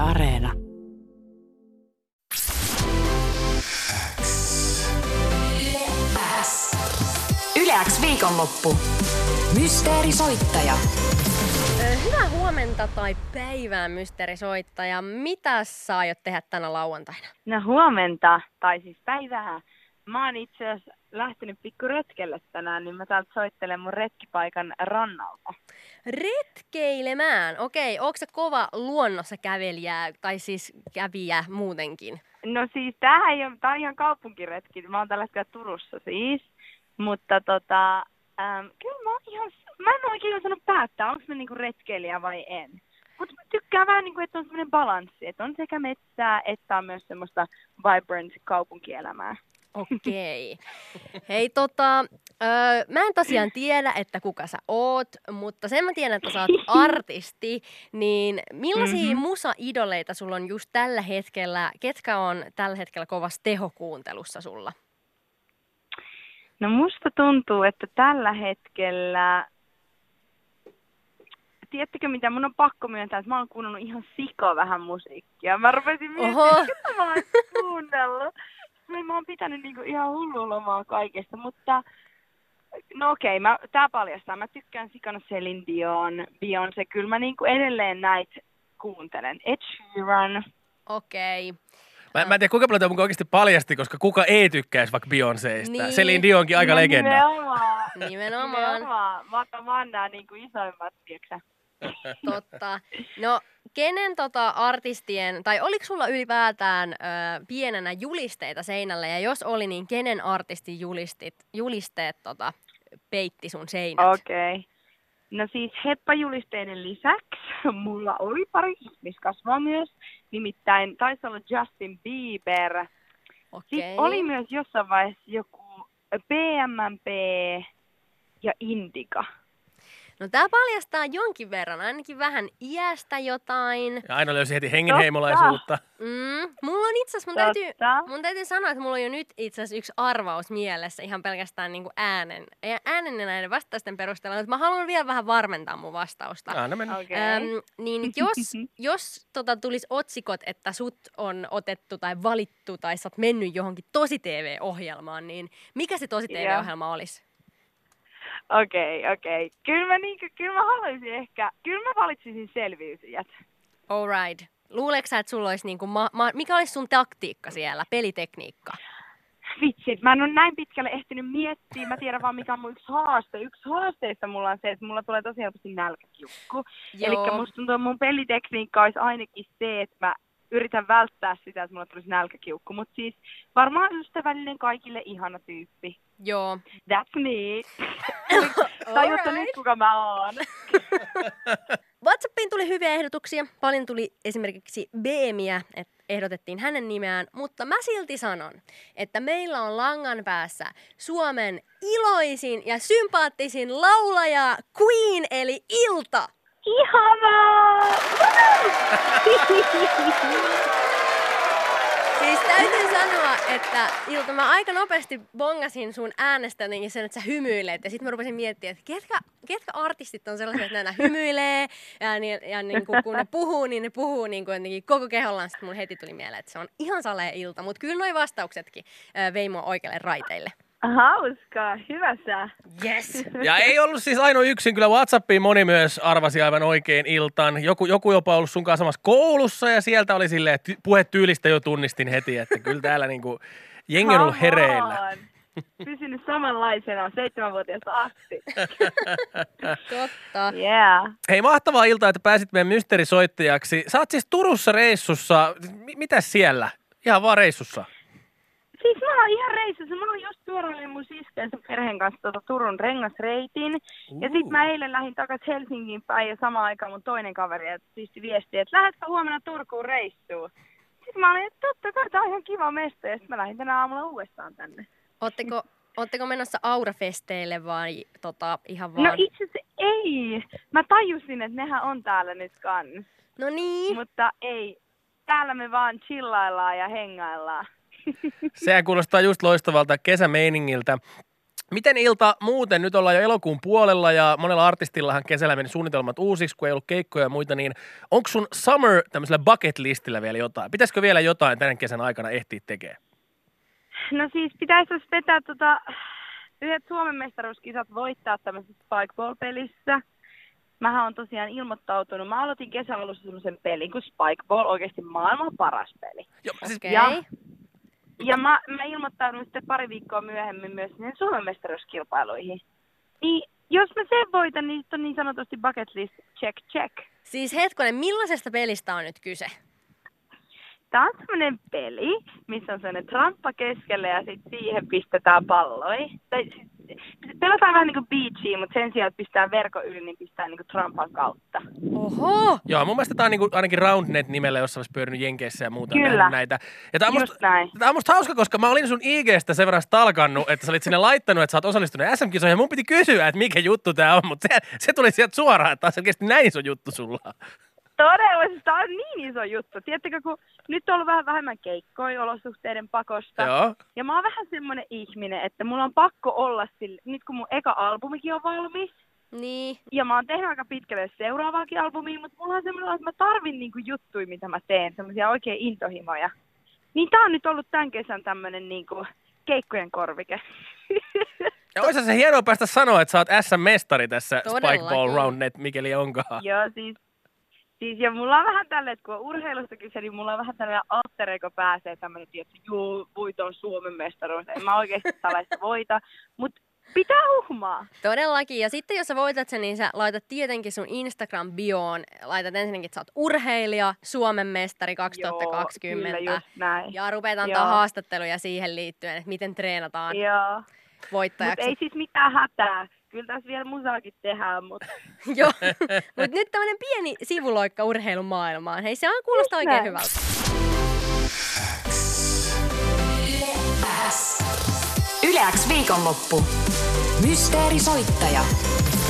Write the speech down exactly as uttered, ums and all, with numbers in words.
Areena. Yle X viikonloppu. Mysteerisoittaja. Hyvää huomenta tai päivää, mysteerisoittaja. Mitä sä aiot tehdä tänä lauantaina? No huomenta, tai siis päivää. Mä oon itse asiassa lähtenyt pikku retkelle tänään, niin mä täältä soittelen mun retkipaikan rannalta. Retkeilemään. Okei, onko se kova luonnossa kävelijää tai siis kävijä muutenkin? No siis tämähän ei ole, tää on ihan kaupunkiretki. Mä oon tällä hetkellä Turussa siis. Mutta tota, ähm, kyllä mä oon ihan, mä en oikein osannut päättää, onko mä niinku retkeilijä vai en. Mutta mä tykkään vähän niinku, että on semmoinen balanssi, että on sekä metsää, että on myös semmoista vibrant kaupunkielämää. Okei. Hei tota, öö, mä en tosiaan tiedä, että kuka sä oot, mutta sen mä tiedän, että sä oot artisti, niin millaisia mm-hmm. musa-idoleita sulla on just tällä hetkellä, ketkä on tällä hetkellä kovassa tehokuuntelussa sulla? No musta tuntuu, että tällä hetkellä, tiedättekö mitä, mun on pakko myöntää, että mä oon kuunnellut ihan sika vähän musiikkia. Mä rupesin miettimään, että mä oon kuunnellut. Mä oon pitänyt niinku ihan hullulomaa kaikesta, mutta no okei, mä, tää paljastaa. Mä tykkään sikana Celine Dion, Beyoncé, kyllä mä niinku edelleen näitä kuuntelen. Ed Sheeran. Okei. Mä, mä en tiedä, kuinka paljon tämä oikeasti paljasti, koska kuka ei tykkäisi vaikka Beyoncéista. Niin. Celine Dionkin aika No, legenda. Nimenomaan. Nimenomaan. Nimenomaan. Mä otan vaan nää niinku isoimmat, tiiäksä. Totta. No, kenen tota artistien, tai oliko sulla ylipäätään ö, pienenä julisteita seinällä, ja jos oli, niin kenen artistin julistit, julisteet tota, peitti sun seinät? Okei. Okay. No siis heppajulisteiden lisäksi mulla oli pari ihmiskasvaa myös, nimittäin taisi olla Justin Bieber. Okei. Sitten oli myös jossain vaiheessa joku B M P ja Indica. No tää paljastaa jonkin verran, ainakin vähän iästä jotain. Ja aina löysi heti hengenheimolaisuutta. Mm, mulla on itse asiassa, mun täytyy, mun täytyy sanoa, että mulla on jo nyt itse asiassa yksi arvaus mielessä ihan pelkästään niinku äänen, äänen ja näiden vastausten perusteella, mutta mä haluan vielä vähän varmentaa mun vastausta. Aina mennä. Okay. Öm, niin jos, jos tota, tulisi otsikot, että sut on otettu tai valittu tai sä oot mennyt johonkin tosi-T V-ohjelmaan, niin mikä se tosi-T V-ohjelma olisi? Okei, okay, okei. Okay. Kyllä mä, niinku, kyllä mä haluaisin ehkä, kyllä mä valitsisin Selviytyjät. All right. Luuleeko sä, että sulla olisi niinku, ma- ma- mikä olisi sun taktiikka siellä, pelitekniikka? Vitsi, mä en ole näin pitkälle ehtinyt miettiä. Mä tiedän vaan, mikä on mun yksi haaste. Yksi haasteista mulla on se, että mulla tulee tosi helposti nälkäkiukku. Eli musta tuntuu, että mun pelitekniikka olisi ainakin se, että mä yritän välttää sitä, että mulla tulisi nälkäkiukku. Mutta siis varmaan ystävällinen, kaikille ihana tyyppi. Joo. That's me. Tajutte nyt, kuka mä oon. WhatsAppiin tuli hyviä ehdotuksia. Paljon tuli esimerkiksi Beemiä, että ehdotettiin hänen nimeään. Mutta mä silti sanon, että meillä on langan päässä Suomen iloisin ja sympaattisin laulaja Queen eli Ilta. Ihanaa! Siis täytyy sanoa, että Ilta, mä aika nopeasti bongasin sun äänestä jotenkin sen, että sä hymyilet. Ja sit mä rupesin miettimään, että ketkä, ketkä artistit on sellaisia, että ne hymyilee. Ja, niin, ja niin kun, kun ne puhuu, niin ne puhuu niin kuin jotenkin koko kehollaan. Sitten mun heti tuli mieleen, että se on ihan salee Ilta. Mutta kyllä noi vastauksetkin äh, vei mua oikealle raiteille. Hauskaa, hyvä sä. Yes. Ja ei ollut siis ainoa yksin, kyllä WhatsAppiin moni myös arvasi aivan oikein Iltan. Joku, joku jopa ollut sun kanssa samassa koulussa ja sieltä oli silleen, että puhetyylistä jo tunnistin heti, että kyllä täällä niinku jengi on ollut hereillä. Pysynyt samanlaisena seitsemänvuotiaasta asti. Totta. Yeah. Hei, mahtavaa Ilta, että pääsit meidän mysteerisoittajaksi. Sä oot siis Turussa reissussa. M- mitäs siellä? Ihan vaan reissussa. Siis mä oon ihan reissussa. Mä oon just pyöräillyt mun siskensä perheen kanssa tuota Turun rengasreitin. Uh. Ja sit mä eilen lähdin takas Helsingin päin ja samaan aikaan mun toinen kaveri pisti viestiä, että lähdetkö huomenna Turkuun reissuun? Sitten mä olin, että totta kai, tää on ihan kiva mesta. Ja sit mä lähdin tänä aamulla uudestaan tänne. Ootteko, ootteko menossa Aurafesteille vai tota, ihan vaan? No itse asiassa ei. Mä tajusin, että nehän on täällä nyt kans. No niin. Mutta ei. Täällä me vaan chillaillaan ja hengaillaan. Sehän kuulostaa just loistavalta kesämeiningiltä. Miten Ilta muuten? Nyt ollaan jo elokuun puolella ja monella artistillahan kesällä meni suunnitelmat uusiksi, kun ei ollut keikkoja ja muita, niin onko sun summer tämmöisellä bucket listillä vielä jotain? Pitäisikö vielä jotain tämän kesän aikana ehtiä tekemään? No siis pitäisi vetää tota, yhdet Suomen mestaruuskisat voittaa tämmöisessä Spikeball-pelissä. Mähän on tosiaan ilmoittautunut. Mä aloitin kesän alussa semmoisen pelin kuin Spikeball, oikeasti maailman paras peli. Joo, siis Okei. Ja, ja mä, mä ilmoittaudun sitten pari viikkoa myöhemmin myös sinne Suomen mestaruuskilpailuihin. Niin jos mä sen voitan, niin on niin sanotusti bucket list check check. Siis hetkonen, millaisesta pelistä on nyt kyse? Tää on semmoinen peli, missä on semmoinen tramppa keskellä ja sitten siihen pistetään palloja. Tai, pelataan vähän niin kuin beachia, mutta sen sijaan, että pistää verkon yli, niin pistää niin kuin trampan kautta. Oho! Joo, mun mielestä tää on niinku ainakin Roundnet-nimellä, jossa olisi pyörinyt Jenkeissä ja muuta. Kyllä. Näitä. Ja tää on, Just musta, näin. tää on musta hauska, koska mä olin sun I G:stä sen verran stalkannut, että sä olit sinne laittanut, että sä oot osallistunut S M-kisoihin. Ja mun piti kysyä, että mikä juttu tää on, mutta se, se tuli sieltä suoraan, että tää on selkeästi näin iso juttu sulla. Todella, siis tää on niin iso juttu. Tiedättekö, kun nyt on ollut vähän vähemmän keikkoja olosuhteiden pakosta. Joo. Ja mä oon vähän semmonen ihminen, että mulla on pakko olla sille, nyt kun mun eka albumikin on valmis. Niin. Ja mä oon tehnyt aika pitkälle seuraavaakin albumia, mutta mulla on semmoinen, että mä tarvin niinku juttuja, mitä mä teen. Semmoisia oikein intohimoja. Niin tää on nyt ollut tämän kesän tämmönen niinku keikkojen korvike. Ja olisi se hienoa päästä sanoa, että sä oot S M-mestari tässä Todellakin. Spikeball Roundnet, mikäli onkaan. Joo, siis, siis ja mulla on vähän tälleen, että kun on urheilusta kyse, niin mulla on vähän tällainen alter ego pääsee tämmönen, että joo, voita on Suomen mestaruus. En mä oikeesti tällaista voita, mutta pitää uhmaa. Todellakin. Ja sitten jos sä voitat sen, niin sä laitat tietenkin sun Instagram-bioon. Laitat ensinnäkin, että sä oot urheilija, Suomen mestari kaksituhattakaksikymmentä. Joo, kyllä just näin. Ja rupeat antaa Joo. haastatteluja siihen liittyen, että miten treenataan Joo. voittajaksi. Mutta ei siis mitään hätää. Kyllä tässä vielä musaakin tehdään, mutta Joo, mutta nyt tämmönen pieni sivuloikka urheilumaailmaan. Hei, se on kuulostaa Just oikein näin. hyvältä. Yle X viikonloppu. Mysteerisoittaja.